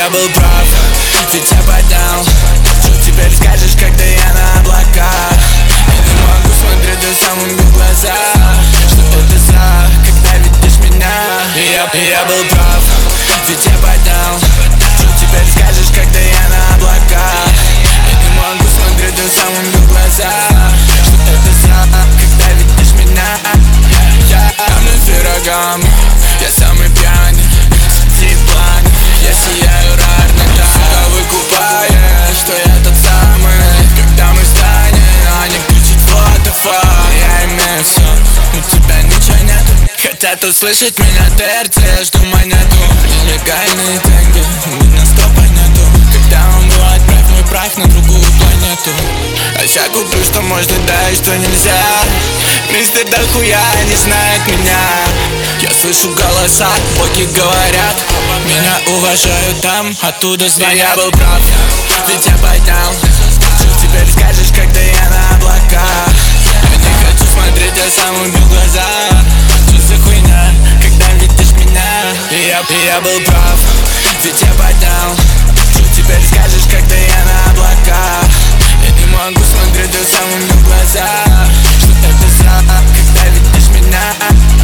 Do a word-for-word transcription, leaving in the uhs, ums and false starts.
я был прав, ведь я поднял. Что теперь скажешь, когда я на облаках? Я не могу смотреть до самых в глаза. Что это за, когда видишь меня? И я, и я был прав, ведь я поднял. Что теперь скажешь, когда я на облаках? Я не могу смотреть до самых в глаза. Что это за, когда видишь меня? Я давно с пирогом, я самый пьяный среди планов. Я сияю рарно, да. Всегда выкупаешь, что я тот самый. Когда мы станем, они кричат what the fuck. Я имею все, у тебя ничего нету. Хотят услышать меня ТРЦ, жду монету. Нелегальные деньги, видно стопа нету. Когда он был, отправь мой прах на другую планету. А я куплю, что можно, да и что нельзя. Мистер дохуя не знает меня. Я слышу голоса, боги говорят, меня уважают там, оттуда звонят. Я был прав, ведь я поднял. Что теперь скажешь, когда я на облаках? Я не хочу смотреть, я сам убил глаза. Что за хуйня, когда видишь меня? И я, и я был прав, ведь я поднял. Что теперь скажешь, когда я на облаках? Я не могу смотреть, я сам убил глаза. Что это за, когда видишь меня?